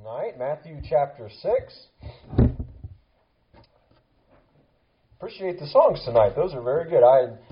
tonight, Matthew chapter 6. Appreciate the songs tonight. Those are very good.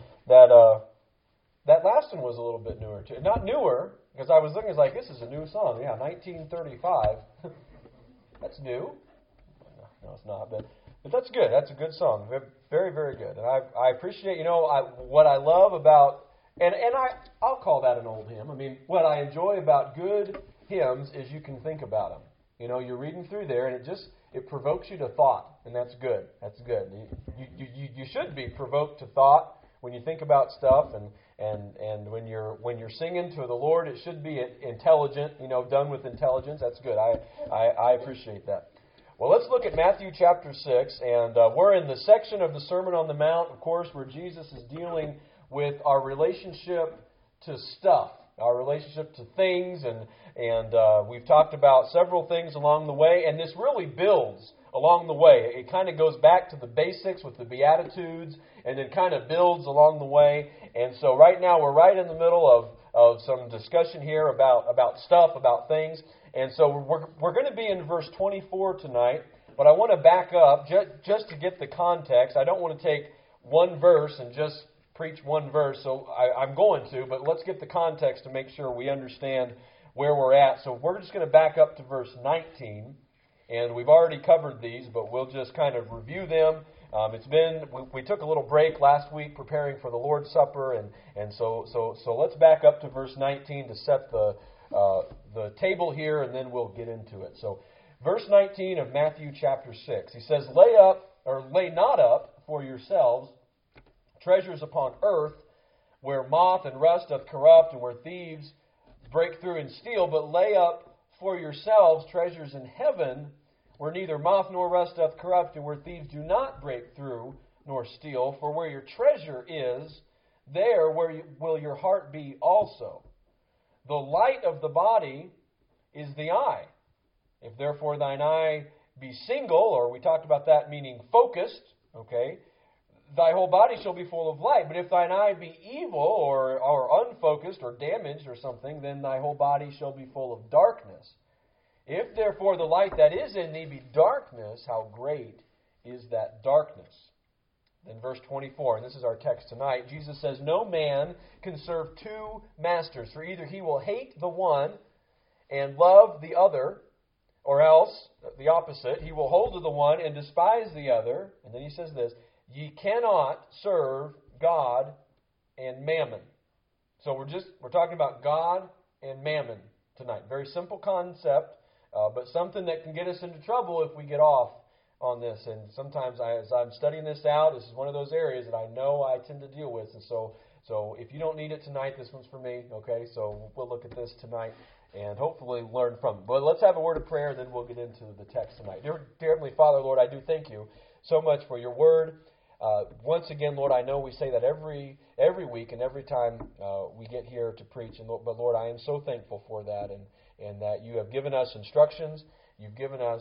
That last one was a little bit newer too. Not newer, because I was looking, it's like, this is a new song. Yeah, 1935. That's new. No, it's not. But that's good. That's a good song. Very, very good. And I appreciate, what I love about, and I'll call that an old hymn. I mean, what I enjoy about good hymns is you can think about them. You're reading through there, and it provokes you to thought, and that's good. That's good. You should be provoked to thought when you think about stuff, and when you're singing to the Lord, it should be intelligent. Done with intelligence. That's good. I appreciate that. Well, let's look at Matthew chapter 6, and we're in the section of the Sermon on the Mount, of course, where Jesus is dealing with our relationship to stuff, our relationship to things, and we've talked about several things along the way, and this really builds along the way. It kind of goes back to the basics with the Beatitudes, and then kind of builds along the way. And so right now we're right in the middle of some discussion here about stuff, about things. And so we're going to be in verse 24 tonight, but I want to back up just to get the context. I don't want to take one verse and just preach one verse, so I'm going to, but let's get the context to make sure we understand where we're at. So we're just going to back up to verse 19, and we've already covered these, but we'll just kind of review them. We took a little break last week preparing for the Lord's Supper, and so let's back up to verse 19 to set the table here, and then we'll get into it. So verse 19 of Matthew chapter 6, he says, Lay not up for yourselves treasures upon earth, where moth and rust doth corrupt, and where thieves break through and steal, but lay up for yourselves treasures in heaven, where neither moth nor rust doth corrupt, and where thieves do not break through nor steal. For where your treasure is, there will your heart be also. The light of the body is the eye. If therefore thine eye be single, or we talked about that meaning focused, okay, thy whole body shall be full of light. But if thine eye be evil, or unfocused, or damaged, or something, then thy whole body shall be full of darkness. If therefore the light that is in thee be darkness, how great is that darkness? Then verse 24, and this is our text tonight, Jesus says, No man can serve two masters, for either he will hate the one and love the other, or else, the opposite, he will hold to the one and despise the other. And then he says this, Ye cannot serve God and mammon. So we're talking about God and mammon tonight. Very simple concept, but something that can get us into trouble if we get off on this. And sometimes as I'm studying this out, this is one of those areas that I know I tend to deal with. And so if you don't need it tonight, this one's for me. Okay, so we'll look at this tonight and hopefully learn from it. But let's have a word of prayer, and then we'll get into the text tonight. Dear Heavenly Father, Lord, I do thank you so much for your word. Once again, Lord, I know we say that every week and every time we get here to preach. But Lord, I am so thankful for that, and that you have given us instructions. You've given us,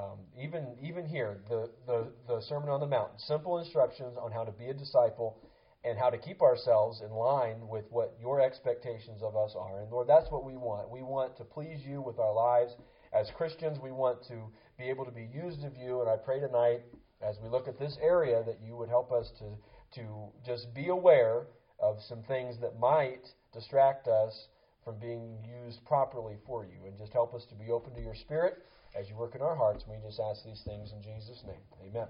even here, the Sermon on the Mount, simple instructions on how to be a disciple and how to keep ourselves in line with what your expectations of us are. And Lord, that's what we want. We want to please you with our lives. As Christians, we want to be able to be used of you. And I pray tonight, as we look at this area, that you would help us to just be aware of some things that might distract us from being used properly for you. And just help us to be open to your Spirit as you work in our hearts. We just ask these things in Jesus' name. Amen.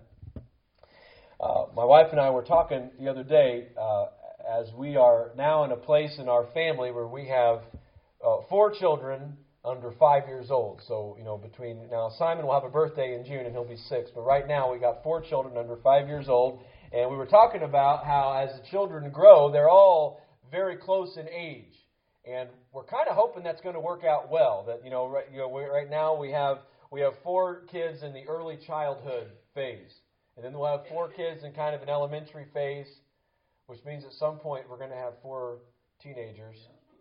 My wife and I were talking the other day, as we are now in a place in our family where we have 4 children under 5 years old. So, between now, Simon will have a birthday in June and he'll be 6. But right now we got 4 children under 5 years old. And we were talking about how as the children grow, they're all very close in age. And we're kind of hoping that's going to work out well. That, right now we have 4 kids in the early childhood phase. And then we'll have 4 kids in kind of an elementary phase, which means at some point we're going to have 4 teenagers.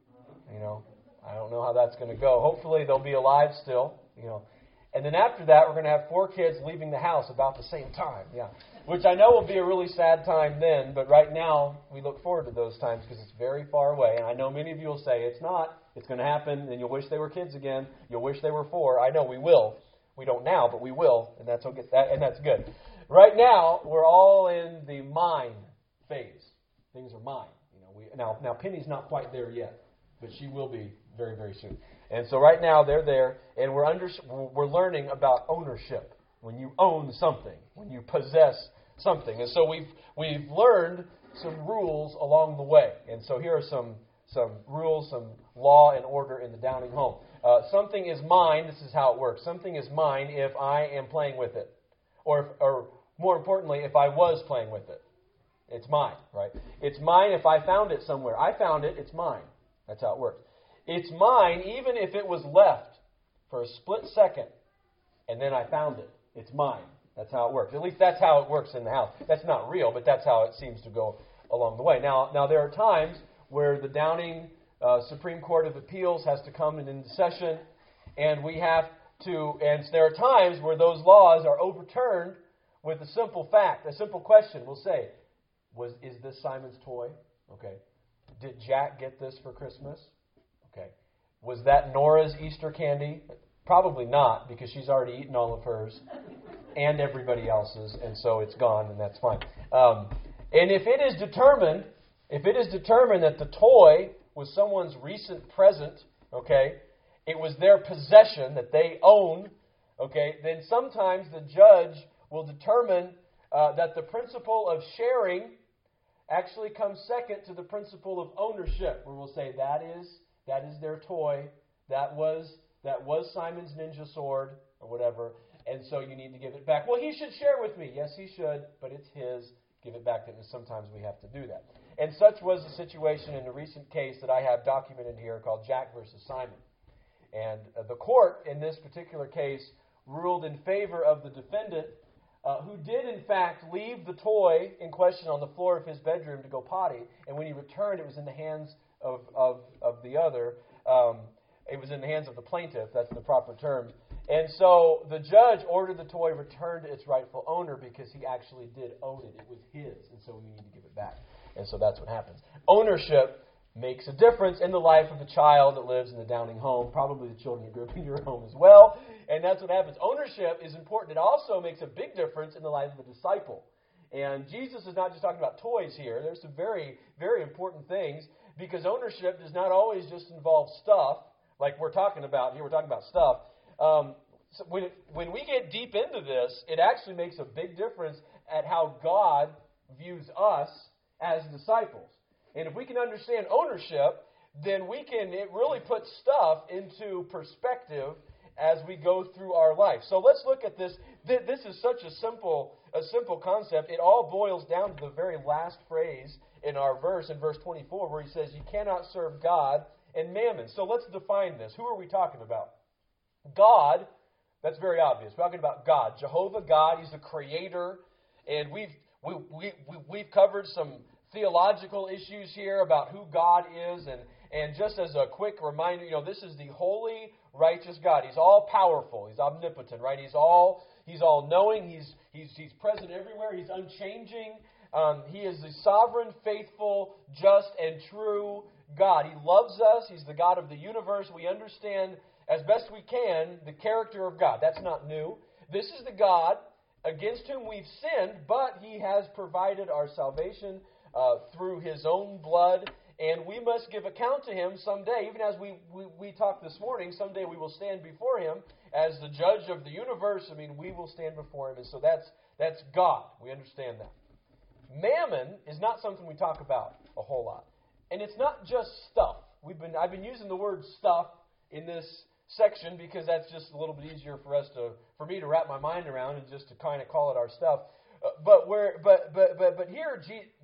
I don't know how that's going to go. Hopefully they'll be alive still. And then after that, we're going to have 4 kids leaving the house about the same time. Yeah. Which I know will be a really sad time then, but right now we look forward to those times because it's very far away. And I know many of you will say, it's not. It's going to happen, and you'll wish they were kids again. You'll wish they were 4. I know we will. We don't now, but we will, and that's okay, and that's good. Right now, we're all in the mine phase. Things are mine. Now Penny's not quite there yet, but she will be very, very soon. And so right now they're there, and we're learning about ownership. When you own something, when you possess something, and so we've learned some rules along the way. And so here are some rules, some law and order in the Downing home. Something is mine. This is how it works. Something is mine if I am playing with it, or more importantly, if I was playing with it. It's mine, right? It's mine if I found it somewhere. I found it. It's mine. That's how it works. It's mine even if it was left for a split second, and then I found it. It's mine. That's how it works. At least that's how it works in the house. That's not real, but that's how it seems to go along the way. Now there are times where the Downing Supreme Court of Appeals has to come into session, and we have to. And there are times where those laws are overturned with a simple fact, a simple question. We'll say, "Is this Simon's toy?" Okay. Did Jack get this for Christmas? Okay. Was that Nora's Easter candy? Probably not, because she's already eaten all of hers and everybody else's, and so it's gone, and that's fine. And if it is determined that the toy was someone's recent present, okay, it was their possession that they own, okay, then sometimes the judge will determine that the principle of sharing actually comes second to the principle of ownership, where we'll say that is their toy, that was Simon's ninja sword or whatever, and so you need to give it back. Well, he should share with me. Yes, he should, but it's his. Give it back to him. And sometimes we have to do that. And such was the situation in a recent case that I have documented here called Jack versus Simon. And the court in this particular case ruled in favor of the defendant, who did in fact leave the toy in question on the floor of his bedroom to go potty. And when he returned, it was in the hands of the other. It was in the hands of the plaintiff. That's the proper term. And so the judge ordered the toy returned to its rightful owner because he actually did own it. It was his, and so we need to give it back. And so that's what happens. Ownership makes a difference in the life of a child that lives in the Downing home, probably the children who grew up in your home as well. And that's what happens. Ownership is important. It also makes a big difference in the life of a disciple. And Jesus is not just talking about toys here. There's some very, very important things, because ownership does not always just involve stuff, like we're talking about here. We're talking about stuff. So when we get deep into this, it actually makes a big difference at how God views us as disciples. And if we can understand ownership, then it really puts stuff into perspective as we go through our life. So let's look at this. This is such a simple concept. It all boils down to the very last phrase in our verse, in verse 24, where he says, "You cannot serve God and mammon." So let's define this. Who are we talking about? God. That's very obvious. We're talking about God, Jehovah God. He's the creator, and we've covered some theological issues here about who God is, and just as a quick reminder, this is the holy, righteous God. He's all powerful. He's omnipotent, right? He's all knowing. He's present everywhere. He's unchanging. He is the sovereign, faithful, just, and true God. He loves us. He's the God of the universe. We understand as best we can the character of God. That's not new. This is the God against whom we've sinned, but He has provided our salvation through His own blood, and we must give account to Him someday. Even as we talked this morning, someday we will stand before Him as the judge of the universe. We will stand before Him, and so that's God. We understand that. Mammon is not something we talk about a whole lot, and it's not just stuff. I've been using the word stuff in this section because that's just a little bit easier for me to wrap my mind around, and just to kind of call it our stuff. But here,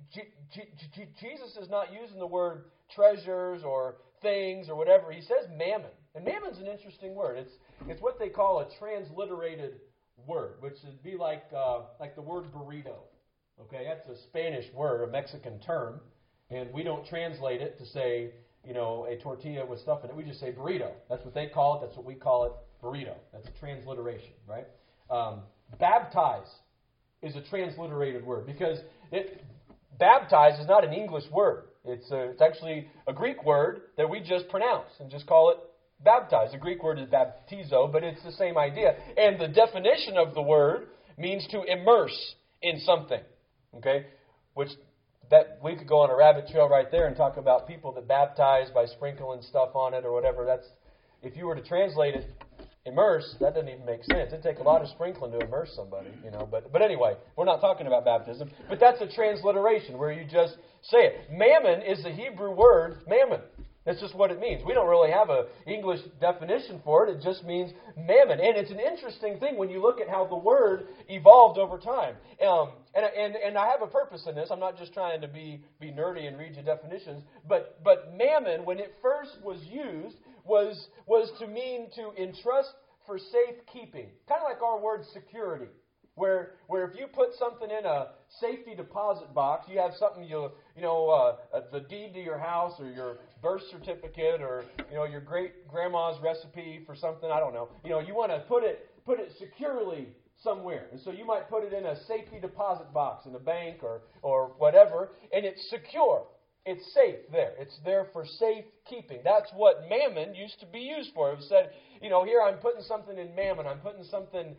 Jesus is not using the word treasures or things or whatever. He says mammon, and mammon's an interesting word. It's what they call a transliterated word, which would be like the word burrito. Okay, that's a Spanish word, a Mexican term, and we don't translate it to say, a tortilla with stuff in it. We just say burrito. That's what they call it. That's what we call it, burrito. That's a transliteration, right? Baptize. is a transliterated word because baptize is not an English word. It's actually a Greek word that we just pronounce and just call it baptize. The Greek word is baptizo, but it's the same idea. And the definition of the word means to immerse in something. Okay? Which that we could go on a rabbit trail right there and talk about people that baptize by sprinkling stuff on it or whatever. That's if you were to translate it, immerse, that doesn't even make sense. It'd take a lot of sprinkling to immerse somebody, But anyway, we're not talking about baptism. But that's a transliteration where you just say it. Mammon is the Hebrew word mammon. That's just what it means. We don't really have an English definition for it. It just means mammon. And it's an interesting thing when you look at how the word evolved over time. And I have a purpose in this. I'm not just trying to be nerdy and read you definitions. But mammon, when it first was used, was to mean to entrust for safekeeping. Kind of like our word security. Where if you put something in a safety deposit box, you have something the deed to your house or your birth certificate or your great grandma's recipe for something, I don't know. You want to put it securely somewhere, and so you might put it in a safety deposit box in a bank or whatever, and it's secure. It's safe there. It's there for safekeeping. That's what mammon used to be used for. It was said, here I'm putting something in mammon. I'm putting something.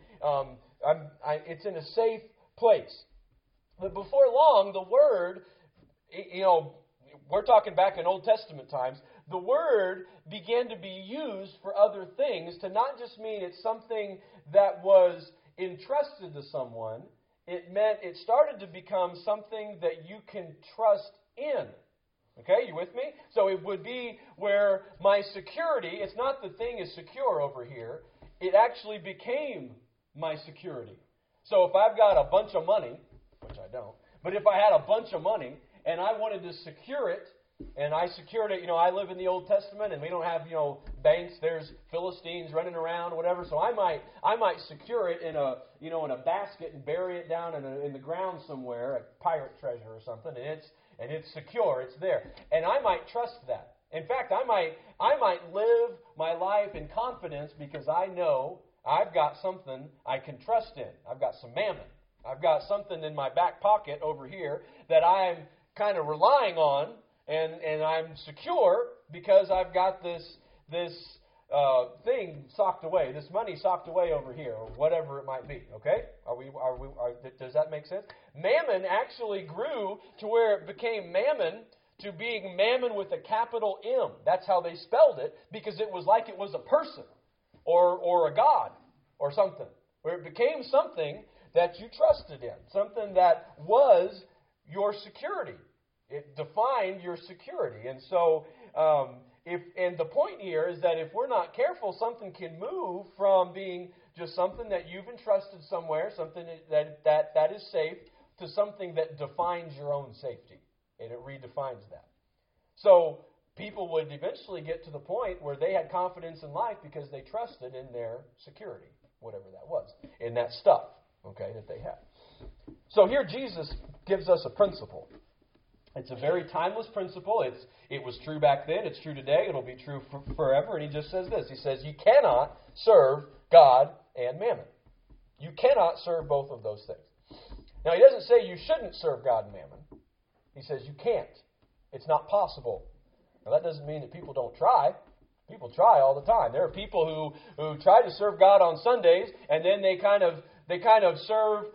It's in a safe place. But before long, the word, we're talking back in Old Testament times, the word began to be used for other things to not just mean it's something that was entrusted to someone. It meant it started to become something that you can trust in. Okay, you with me? So it would be where my security, it's not the thing is secure over here, it actually became my security. So if I've got a bunch of money, which I don't, but if I had a bunch of money and I wanted to secure it, and I secured it, I live in the Old Testament and we don't have, banks, there's Philistines running around or whatever, so I might secure it in a basket and bury it down in the ground somewhere, a pirate treasure or something, and it's secure, it's there. And I might trust that. In fact, I might live my life in confidence because I know I've got something I can trust in. I've got some mammon. I've got something in my back pocket over here that I'm kind of relying on, and I'm secure because I've got this thing socked away, this money socked away over here, or whatever it might be. Okay? Does that make sense? Mammon actually grew to where it became mammon to being mammon with a capital M. That's how they spelled it, because it was like it was a person or a god or something, where it became something that you trusted in, something that was your security. It defined your security. And so, and the point here is that if we're not careful, something can move from being just something that you've entrusted somewhere, something that is safe, to something that defines your own safety. And it redefines that. So people would eventually get to the point where they had confidence in life because they trusted in their security, whatever that was, in that stuff, okay, that they had. So here Jesus gives us a principle. It's a very timeless principle. It was true back then. It's true today. It'll be true forever. And he just says this. He says, you cannot serve God and mammon. You cannot serve both of those things. Now, he doesn't say you shouldn't serve God and mammon. He says you can't. It's not possible. Now, that doesn't mean that people don't try. People try all the time. There are people who try to serve God on Sundays, and then they kind of serve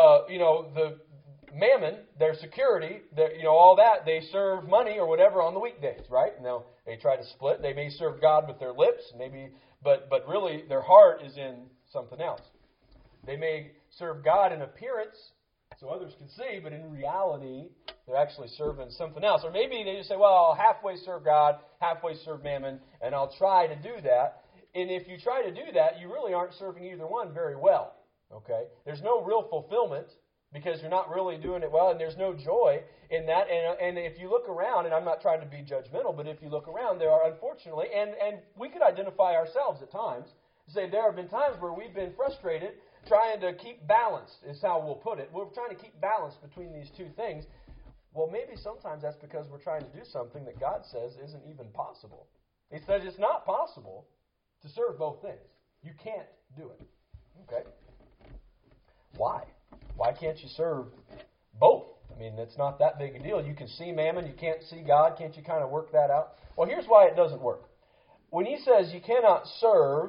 the mammon, their security, all that. They serve money or whatever on the weekdays, right? Now they try to split. They may serve God with their lips, maybe, but really their heart is in something else. They may serve God in appearance, so others can see, but in reality, they're actually serving something else. Or maybe they just say, well, I'll halfway serve God, halfway serve mammon, and I'll try to do that. And if you try to do that, you really aren't serving either one very well. Okay? There's no real fulfillment because you're not really doing it well, and there's no joy in that. And if you look around, and I'm not trying to be judgmental, but if you look around, there are unfortunately, and we could identify ourselves at times, say there have been times where we've been frustrated trying to keep balance, is how we'll put it. We're trying to keep balance between these two things. Well, maybe sometimes that's because we're trying to do something that God says isn't even possible. He says it's not possible to serve both things. You can't do it. Okay? Why? Why can't you serve both? I mean, it's not that big a deal. You can see mammon, you can't see God. Can't you kind of work that out? Well, here's why it doesn't work. When he says you cannot serve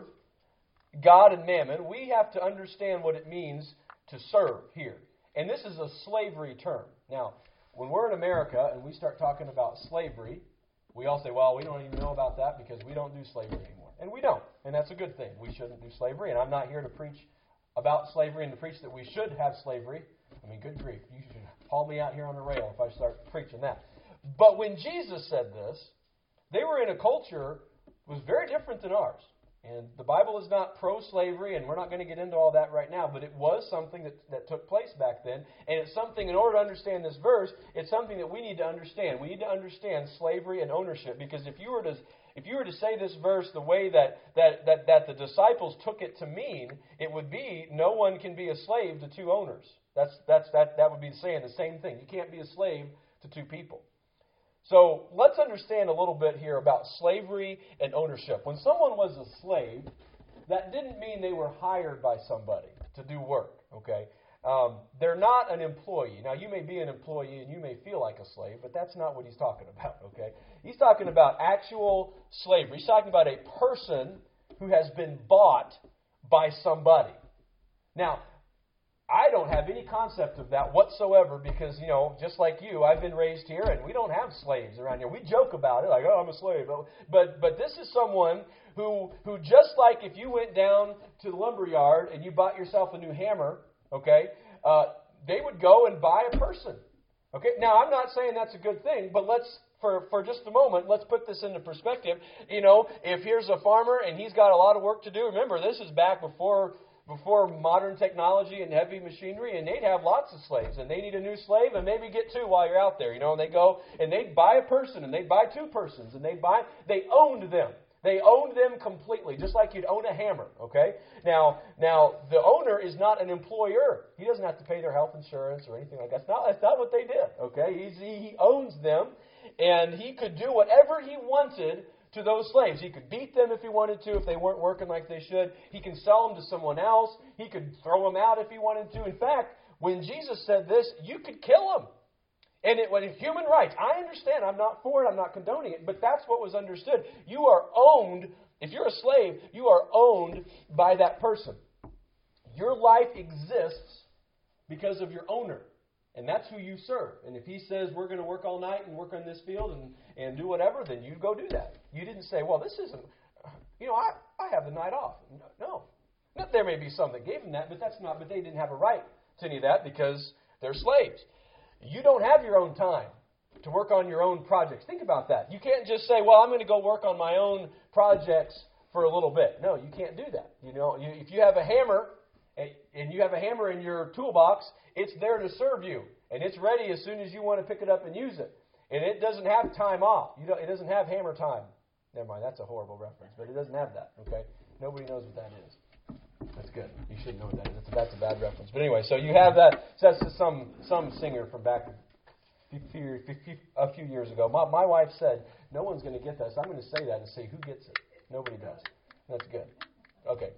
God and mammon, we have to understand what it means to serve here. And this is a slavery term. Now, when we're in America and we start talking about slavery, we all say, well, we don't even know about that because we don't do slavery anymore. And we don't. And that's a good thing. We shouldn't do slavery. And I'm not here to preach about slavery and to preach that we should have slavery. I mean, good grief. You should haul me out here on the rail if I start preaching that. But when Jesus said this, they were in a culture that was very different than ours. And the Bible is not pro-slavery, and we're not going to get into all that right now, but it was something that took place back then. And it's something, in order to understand this verse, it's something that we need to understand. We need to understand slavery and ownership, because if you were to say this verse the way that the disciples took it to mean, it would be no one can be a slave to two owners. That would be saying the same thing. You can't be a slave to two people. So let's understand a little bit here about slavery and ownership. When someone was a slave, that didn't mean they were hired by somebody to do work. Okay, they're not an employee. Now, you may be an employee and you may feel like a slave, but that's not what he's talking about. Okay, he's talking about actual slavery. He's talking about a person who has been bought by somebody. Now, I don't have any concept of that whatsoever because, just like you, I've been raised here and we don't have slaves around here. We joke about it like, oh, I'm a slave. But this is someone who just like if you went down to the lumber yard and you bought yourself a new hammer, okay, they would go and buy a person. Okay, now I'm not saying that's a good thing, but for just a moment, let's put this into perspective. If here's a farmer and he's got a lot of work to do, remember, this is back before modern technology and heavy machinery, and they'd have lots of slaves, and they need a new slave, and maybe get two while you're out there, and they go, and they'd buy a person, and they'd buy two persons, and they owned them. They owned them completely, just like you'd own a hammer, okay? Now, the owner is not an employer. He doesn't have to pay their health insurance or anything like that. That's not what they did, okay? He owns them, and he could do whatever he wanted to those slaves. He could beat them if he wanted to, if they weren't working like they should. He can sell them to someone else. He could throw them out if he wanted to. In fact, when Jesus said this, you could kill them. And it was human rights. I understand. I'm not for it. I'm not condoning it. But that's what was understood. You are owned. If you're a slave, you are owned by that person. Your life exists because of your owner. And that's who you serve. And if he says, we're going to work all night and work on this field and do whatever, then you go do that. You didn't say, well, this isn't, I have the night off. No. There may be some that gave them that, but they didn't have a right to any of that because they're slaves. You don't have your own time to work on your own projects. Think about that. You can't just say, well, I'm going to go work on my own projects for a little bit. No, you can't do that. If you have a hammer, and you have a hammer in your toolbox, it's there to serve you. And it's ready as soon as you want to pick it up and use it. And it doesn't have time off. It doesn't have hammer time. Never mind, that's a horrible reference. But it doesn't have that, okay? Nobody knows what that is. That's good. You should know what that is. That's a bad reference. But anyway, so you have that. So that's just some singer from back a few years ago. My wife said, no one's going to get this. I'm going to say that and see who gets it. Nobody does. That's good. Okay.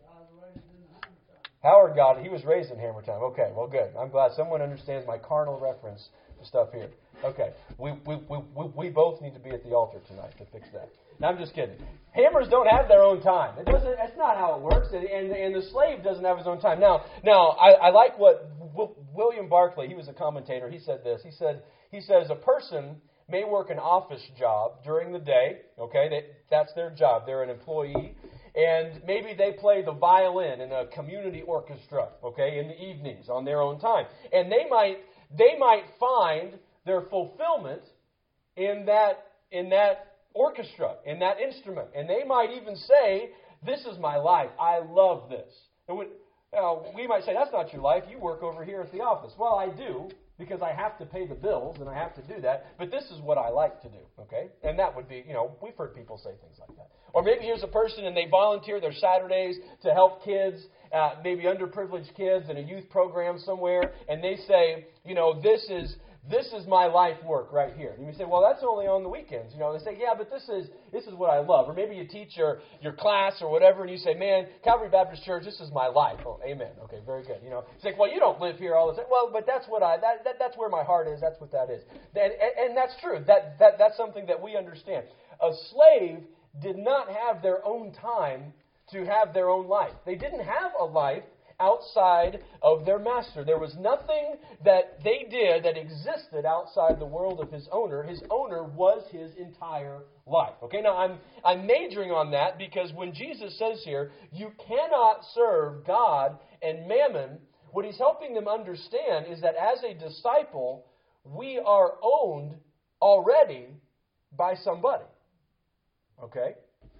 Howard got it. He was raised in Hammer Time. Okay, well, good. I'm glad someone understands my carnal reference to stuff here. Okay, we both need to be at the altar tonight to fix that. No, I'm just kidding. Hammers don't have their own time. That's not how it works. And the slave doesn't have his own time. Now, I like what William Barclay, he was a commentator. He said this. He says a person may work an office job during the day. Okay, that's their job. They're an employee. And maybe they play the violin in a community orchestra, okay, in the evenings on their own time. And they might find their fulfillment in that orchestra, in that instrument. And they might even say, this is my life. I love this. And we might say, that's not your life. You work over here at the office. Well, I do, because I have to pay the bills and I have to do that. But this is what I like to do, okay? And that would be, we've heard people say things like that. Or maybe here's a person and they volunteer their Saturdays to help kids, maybe underprivileged kids in a youth program somewhere. And they say, this is my life work right here. And you say, well, that's only on the weekends. They say, yeah, but this is what I love. Or maybe you teach your class or whatever, and you say, man, Calvary Baptist Church, this is my life. Oh, amen. Okay, very good. It's like, well, you don't live here all the time. Well, but that's what that's where my heart is. That's what that is. And that's true. That's something that we understand. A slave did not have their own time to have their own life. They didn't have a life outside of their master. There was nothing that they did that existed outside the world of his owner. His owner was his entire life. Okay, now I'm majoring on that because when Jesus says here, you cannot serve God and mammon, what he's helping them understand is that as a disciple, we are owned already by somebody. Okay?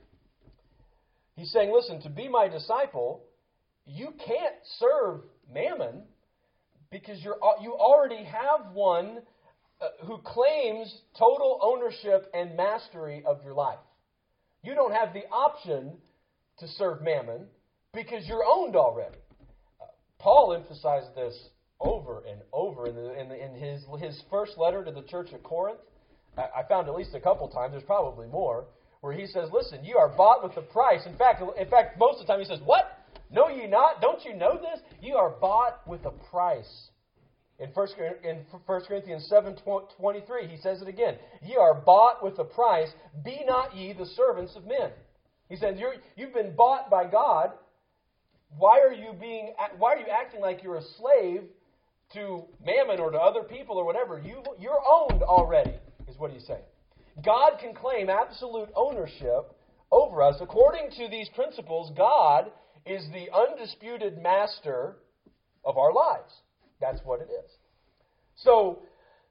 He's saying, listen, to be my disciple, you can't serve mammon because you already have one who claims total ownership and mastery of your life. You don't have the option to serve mammon because you're owned already. Paul emphasized this over and over in his first letter to the church at Corinth. I found at least a couple times, there's probably more, where he says, listen, you are bought with a price. In fact, most of the time he says, what? Know ye not? Don't you know this? You are bought with a price. In 1 Corinthians 7:23, he says it again. Ye are bought with a price. Be not ye the servants of men. He says, you've been bought by God. Why are you acting like you're a slave to mammon or to other people or whatever? You're owned already, is what he's saying. God can claim absolute ownership over us. According to these principles, God is the undisputed master of our lives. That's what it is. So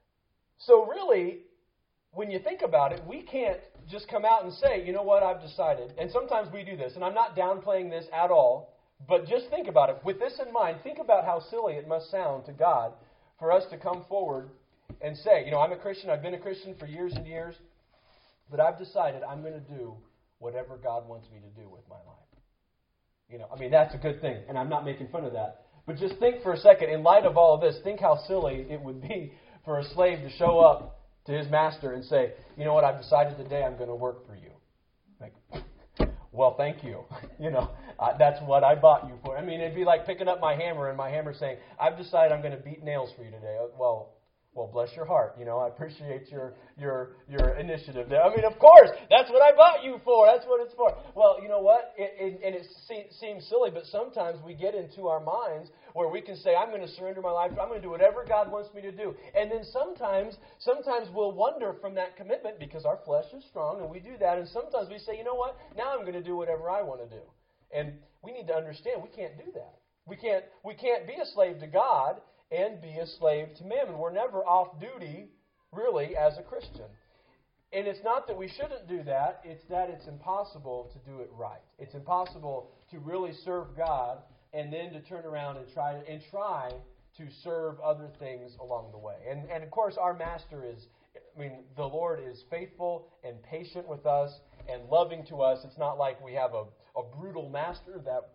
really, when you think about it, we can't just come out and say, you know what, I've decided. And sometimes we do this, and I'm not downplaying this at all, but just think about it. With this in mind, think about how silly it must sound to God for us to come forward and say, I'm a Christian, I've been a Christian for years and years, but I've decided I'm going to do whatever God wants me to do with my life. That's a good thing, and I'm not making fun of that. But just think for a second, in light of all of this, think how silly it would be for a slave to show up to his master and say, you know what, I've decided today I'm going to work for you. Like, well, thank you. That's what I bought you for. It'd be like picking up my hammer and my hammer saying, I've decided I'm going to beat nails for you today. Well, bless your heart. I appreciate your initiative there. Of course, that's what I bought you for. That's what it's for. Well, you know what? It seems silly, but sometimes we get into our minds where we can say, I'm going to surrender my life. I'm going to do whatever God wants me to do. And then sometimes we'll wander from that commitment because our flesh is strong, and we do that. And sometimes we say, you know what? Now I'm going to do whatever I want to do. And we need to understand we can't do that. We can't be a slave to God and be a slave to mammon. We're never off duty, really, as a Christian. And it's not that we shouldn't do that, it's that it's impossible to do it right. It's impossible to really serve God and then to turn around and try to serve other things along the way. And of course, our master is, the Lord is faithful and patient with us and loving to us. It's not like we have a brutal master that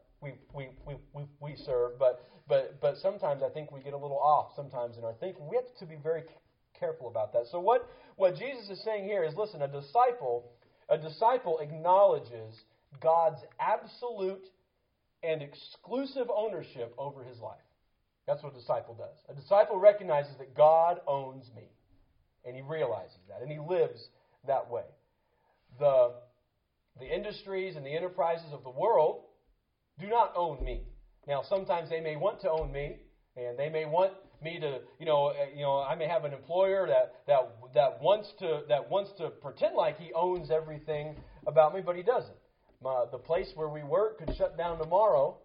we serve, but sometimes I think we get a little off sometimes in our thinking. We have to be very careful about that. So what Jesus is saying here is, listen, a disciple acknowledges God's absolute and exclusive ownership over his life. That's what a disciple does. A disciple recognizes that God owns me, and he realizes that, and he lives that way. The industries and the enterprises of the world do not own me. Now, sometimes they may want to own me, and they may want me to, I may have an employer that wants to pretend like he owns everything about me, but he doesn't. The place where we work could shut down tomorrow.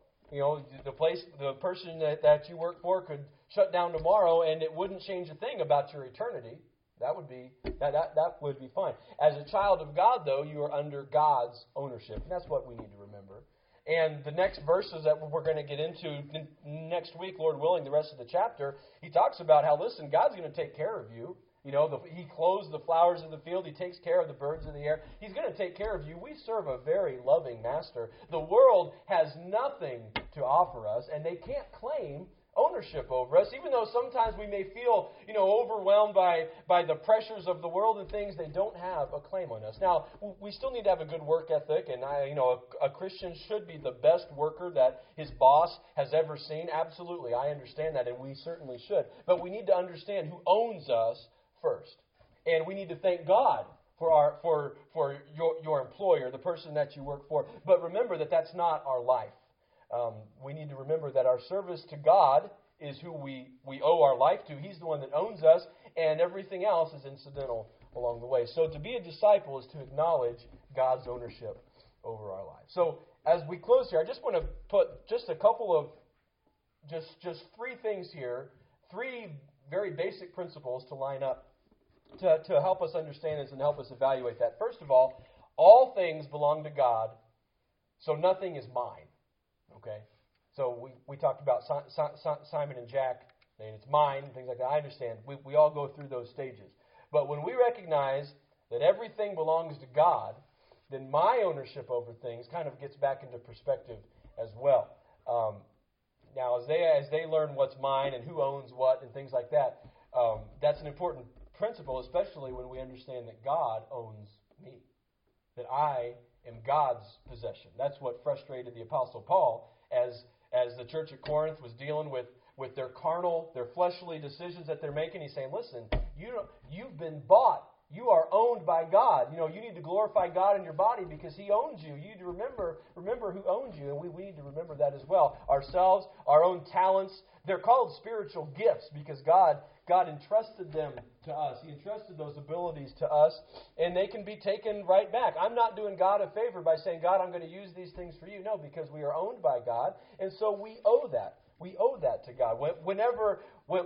The person that you work for could shut down tomorrow, and it wouldn't change a thing about your eternity. That would be fine. As a child of God, though, you are under God's ownership, and that's what we need to remember. And the next verses that we're going to get into next week, Lord willing, the rest of the chapter, he talks about how, listen, God's going to take care of you. He clothes the flowers of the field. He takes care of the birds of the air. He's going to take care of you. We serve a very loving master. The world has nothing to offer us, and they can't claim ownership ownership over us, even though sometimes we may feel, overwhelmed by the pressures of the world and things. They don't have a claim on us. Now, we still need to have a good work ethic, and a Christian should be the best worker that his boss has ever seen. Absolutely, I understand that, and we certainly should. But we need to understand who owns us first, and we need to thank God for your employer, the person that you work for. But remember that that's not our life. We need to remember that our service to God is who we owe our life to. He's the one that owns us, and everything else is incidental along the way. So to be a disciple is to acknowledge God's ownership over our lives. So as we close here, I just want to put just a couple of, just three things here, three very basic principles to line up to help us understand this and help us evaluate that. First of all things belong to God, so nothing is mine. Okay? So we talked about Simon and Jack, and it's mine, and things like that. I understand. We all go through those stages. But when we recognize that everything belongs to God, then my ownership over things kind of gets back into perspective as well. Now, as they learn what's mine and who owns what and things like that, that's an important principle, especially when we understand that God owns me, that I am God's possession. That's what frustrated the Apostle Paul as the church at Corinth was dealing with their carnal, their fleshly decisions that they're making. He's saying, listen, you've been bought. You are owned by God. You need to glorify God in your body because He owns you. You need to remember who owns you, and we need to remember that as well. Ourselves, our own talents, they're called spiritual gifts because God entrusted them to us. He entrusted those abilities to us, and they can be taken right back. I'm not doing God a favor by saying, God, I'm going to use these things for you. No, because we are owned by God, and so we owe that. We owe that to God. Whenever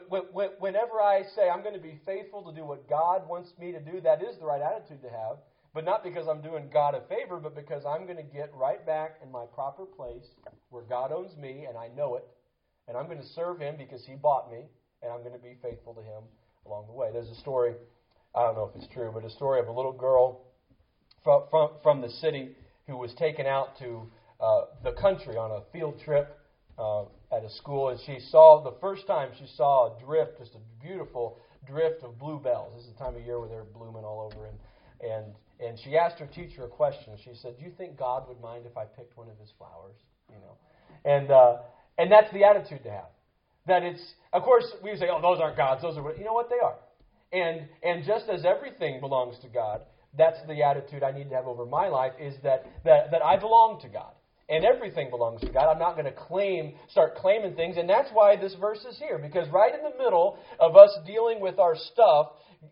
I say I'm going to be faithful to do what God wants me to do, that is the right attitude to have. But not because I'm doing God a favor, but because I'm going to get right back in my proper place where God owns me, and I know it. And I'm going to serve Him because He bought me, and I'm going to be faithful to Him along the way. There's a story, I don't know if it's true, but a story of a little girl from the city who was taken out to the country on a field trip at a school, and the first time she saw a drift, just a beautiful drift of bluebells. This is the time of year where they're blooming all over, and she asked her teacher a question. She said, "Do you think God would mind if I picked one of His flowers?" And that's the attitude to have. That it's, of course, we say, "Oh, those aren't God's. Those are," you know what, they are. And just as everything belongs to God, that's the attitude I need to have over my life, is that I belong to God. And everything belongs to God. I'm not going to start claiming things. And that's why this verse is here. Because right in the middle of us dealing with our stuff,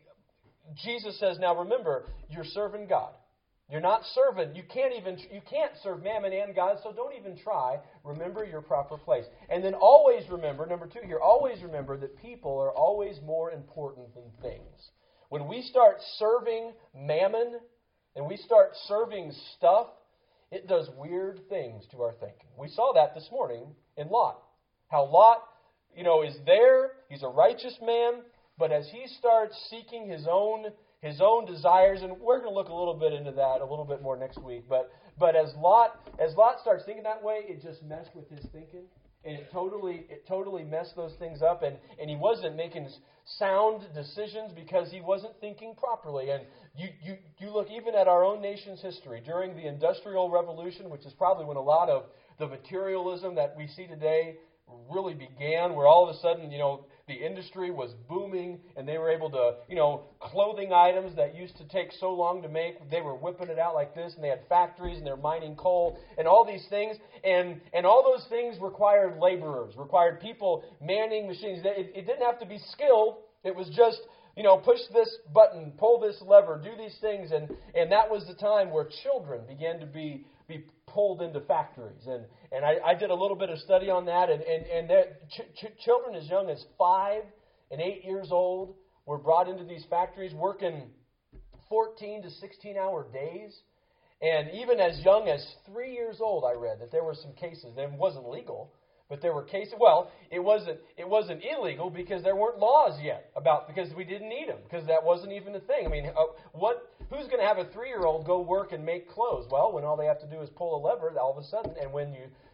Jesus says, now remember, you're serving God. You're not serving. You can't serve mammon and God, so don't even try. Remember your proper place. And then always remember, number 2 here, always remember that people are always more important than things. When we start serving mammon and we start serving stuff, it does weird things to our thinking. We saw that this morning in Lot. How Lot, is there. He's a righteous man, but as he starts seeking his own desires, and we're going to look a little bit into that a little bit more next week. But as Lot starts thinking that way, it just messed with his thinking, and it totally messed those things up, and he wasn't making sound decisions because he wasn't thinking properly. And you look even at our own nation's history during the Industrial Revolution, which is probably when a lot of the materialism that we see today really began, where all of a sudden, the industry was booming and they were able to, clothing items that used to take so long to make, they were whipping it out like this, and they had factories and they're mining coal and all these things. And all those things required laborers, required people manning machines. It didn't have to be skilled. It was just, push this button, pull this lever, do these things. And that was the time where children began to be pulled into factories. And I did a little bit of study on that. And children as young as 5 and 8 years old were brought into these factories working 14 to 16-hour days. And even as young as 3 years old, I read that there were some cases. It wasn't legal, but there were cases. Well, it wasn't illegal because there weren't laws yet because we didn't need them, because that wasn't even a thing. I mean, who's going to have a 3-year-old go work and make clothes? Well, when all they have to do is pull a lever, all of a sudden, and when you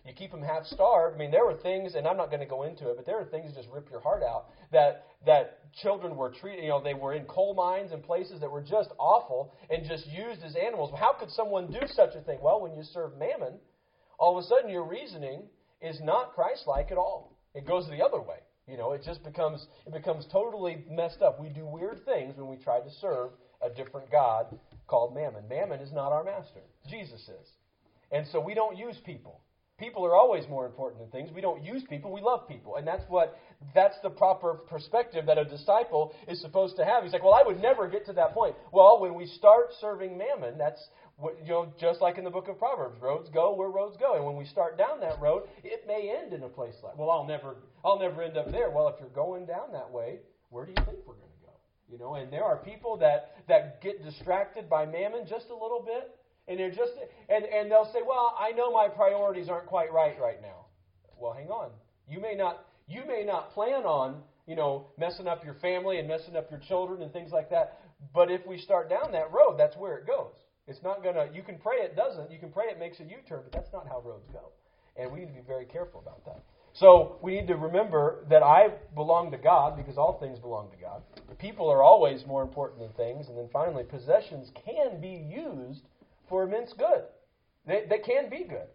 You keep them half starved. I mean, there were things, and I'm not going to go into it, but there were things that just rip your heart out that children were treated. They were in coal mines and places that were just awful and just used as animals. How could someone do such a thing? Well, when you serve mammon, all of a sudden your reasoning is not Christ-like at all. It goes the other way. It just becomes totally messed up. We do weird things when we try to serve a different God called Mammon. Mammon is not our master. Jesus is. And so we don't use people. People are always more important than things. We don't use people. We love people. And that's the proper perspective that a disciple is supposed to have. He's like, well, I would never get to that point. Well, when we start serving Mammon, that's just like in the book of Proverbs, roads go where roads go. And when we start down that road, it may end in a place like, well, I'll never end up there. Well, if you're going down that way, where do you think we're going to go? And there are people that get distracted by Mammon just a little bit, and they're just and they'll say, well, I know my priorities aren't quite right now. Well, hang on. You may not plan on, messing up your family and messing up your children and things like that. But if we start down that road, that's where it goes. It's not going to, you can pray it doesn't. You can pray it makes a U-turn, but that's not how roads go. And we need to be very careful about that. So we need to remember that I belong to God because all things belong to God. People are always more important than things. And then finally, possessions can be used for immense good. They can be good.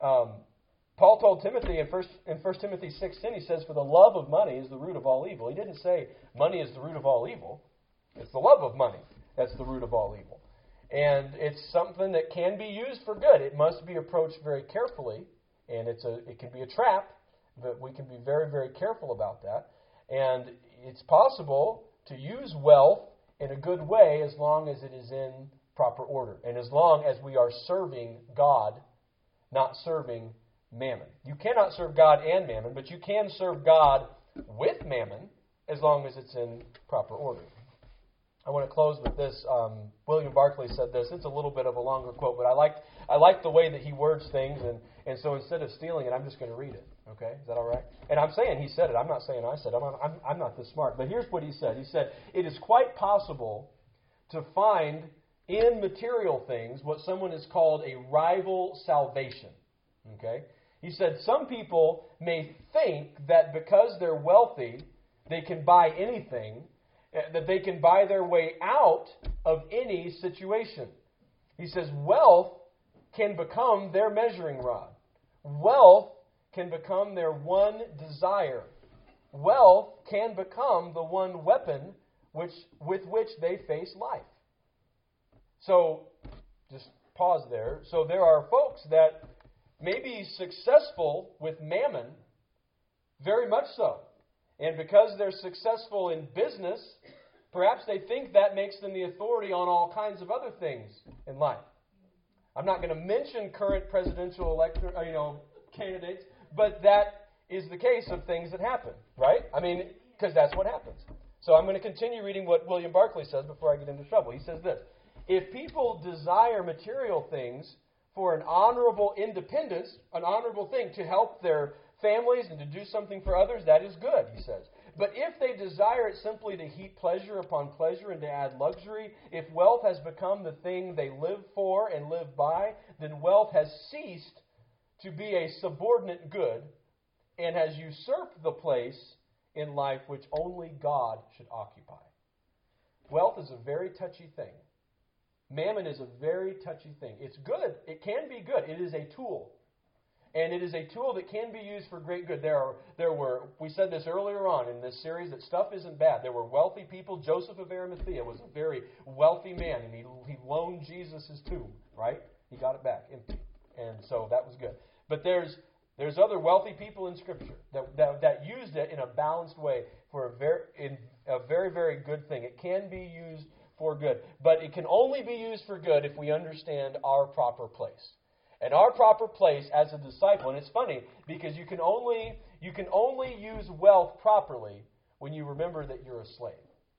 Paul told Timothy in 1 Timothy 6:10, he says, for the love of money is the root of all evil. He didn't say money is the root of all evil. It's the love of money that's the root of all evil. And it's something that can be used for good. It must be approached very carefully, and it can be a trap, but we can be very, very careful about that. And it's possible to use wealth in a good way as long as it is in proper order, and as long as we are serving God, not serving Mammon. You cannot serve God and Mammon, but you can serve God with Mammon as long as it's in proper order. I want to close with this. William Barclay said this. It's a little bit of a longer quote, but I like the way that he words things, and so instead of stealing it, I'm just going to read it. Okay? Is that all right? And I'm saying he said it. I'm not saying I said it. I'm not this smart. But here's what he said. He said, it is quite possible to find in material things what someone has called a rival salvation. Okay? He said, some people may think that because they're wealthy, they can buy anything, that they can buy their way out of any situation. He says wealth can become their measuring rod. Wealth can become their one desire. Wealth can become the one weapon with which they face life. So, just pause there. So there are folks that may be successful with Mammon, very much so. And because they're successful in business, perhaps they think that makes them the authority on all kinds of other things in life. I'm not going to mention current presidential candidates, but that is the case of things that happen, right? I mean, because that's what happens. So I'm going to continue reading what William Barclay says before I get into trouble. He says this: if people desire material things for an honorable independence, an honorable thing to help their families and to do something for others, that is good, he says. But if they desire it simply to heap pleasure upon pleasure and to add luxury, if wealth has become the thing they live for and live by, then wealth has ceased to be a subordinate good and has usurped the place in life which only God should occupy. Wealth is a very touchy thing. Mammon is a very touchy thing. It's good. It can be good. It is a tool. And it is a tool that can be used for great good. We said this earlier on in this series, that stuff isn't bad. There were wealthy people. Joseph of Arimathea was a very wealthy man, and he loaned Jesus his tomb, right? He got it back empty. And so that was good. But there's other wealthy people in Scripture that used it in a balanced way for a very, very good thing. It can be used for good. But it can only be used for good if we understand our proper place. And our proper place as a disciple, and it's funny because you can only use wealth properly when you remember that you're a slave.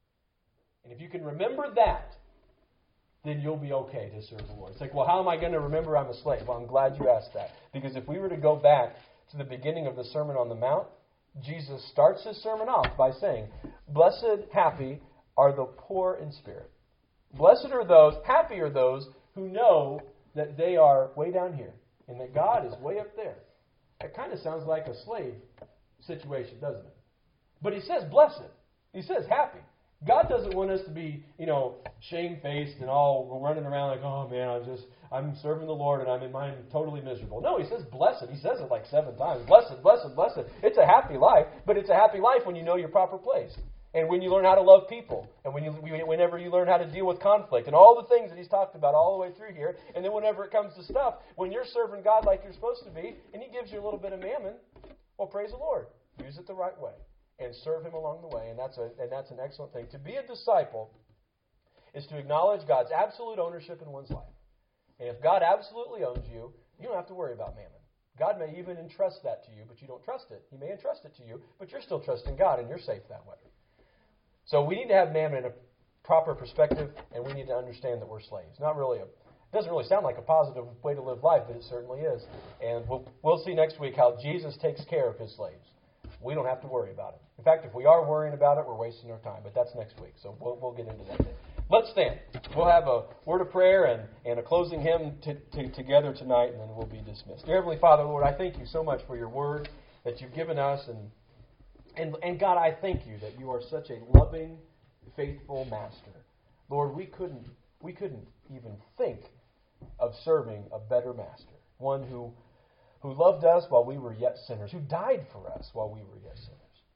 And if you can remember that, then you'll be okay to serve the Lord. It's like, well, how am I going to remember I'm a slave? Well, I'm glad you asked that. Because if we were to go back to the beginning of the Sermon on the Mount, Jesus starts his sermon off by saying, blessed, happy are the poor in spirit. Blessed are those, happy are those who know that they are way down here and that God is way up there. It kind of sounds like a slave situation, doesn't it? But he says blessed. He says happy. God doesn't want us to be, shame-faced and all running around like, oh man, I'm serving the Lord and I'm totally miserable. No, he says blessed. He says it like 7 times. Blessed, blessed, blessed. It's a happy life, but it's a happy life when you know your proper place. And when you learn how to love people. And whenever you learn how to deal with conflict. And all the things that he's talked about all the way through here. And then whenever it comes to stuff, when you're serving God like you're supposed to be, and he gives you a little bit of mammon, well, praise the Lord. Use it the right way. And serve him along the way. And that's an excellent thing. To be a disciple is to acknowledge God's absolute ownership in one's life. And if God absolutely owns you, you don't have to worry about mammon. God may even entrust that to you, but you don't trust it. He may entrust it to you, but you're still trusting God, and you're safe that way. So we need to have mammon in a proper perspective, and we need to understand that we're slaves. It doesn't really sound like a positive way to live life, but it certainly is. And we'll see next week how Jesus takes care of his slaves. We don't have to worry about it. In fact, if we are worrying about it, we're wasting our time. But that's next week, so we'll get into that. Let's stand. We'll have a word of prayer and a closing hymn together tonight, and then we'll be dismissed. Dear Heavenly Father, Lord, I thank you so much for your word that you've given us. And God, I thank you that you are such a loving, faithful master. Lord, we couldn't even think of serving a better master. One who loved us while we were yet sinners, who died for us while we were yet sinners.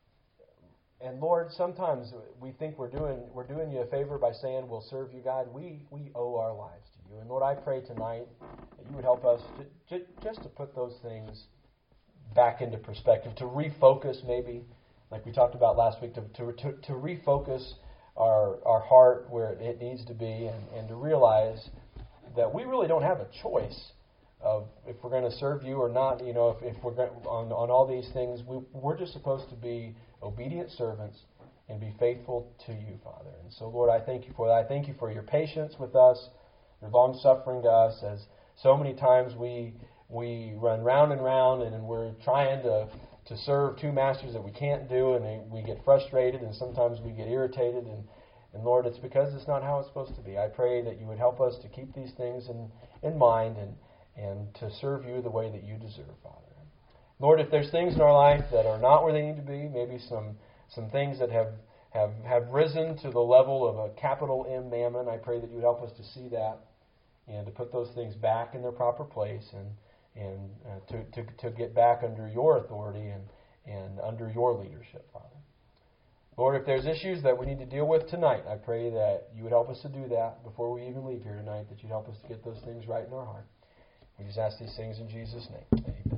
And Lord, sometimes we think we're doing you a favor by saying we'll serve you, God. We owe our lives to you. And Lord, I pray tonight that you would help us just to put those things back into perspective, to refocus maybe, like we talked about last week, to refocus our heart where it needs to be, and to realize that we really don't have a choice of if we're going to serve you or not. If we're going on all these things, we're just supposed to be obedient servants and be faithful to you, Father. And so, Lord, I thank you for that. I thank you for your patience with us, your long-suffering to us, as so many times we run round and round, and we're trying to serve 2 masters that we can't do, and we get frustrated, and sometimes we get irritated, and Lord, it's because it's not how it's supposed to be. I pray that you would help us to keep these things in mind and to serve you the way that you deserve, Father. Lord, if there's things in our life that are not where they need to be, maybe some things that have risen to the level of a capital M mammon, I pray that you would help us to see that and to put those things back in their proper place and to get back under your authority and under your leadership, Father. Lord, if there's issues that we need to deal with tonight, I pray that you would help us to do that before we even leave here tonight, that you'd help us to get those things right in our heart. We just ask these things in Jesus' name. Amen.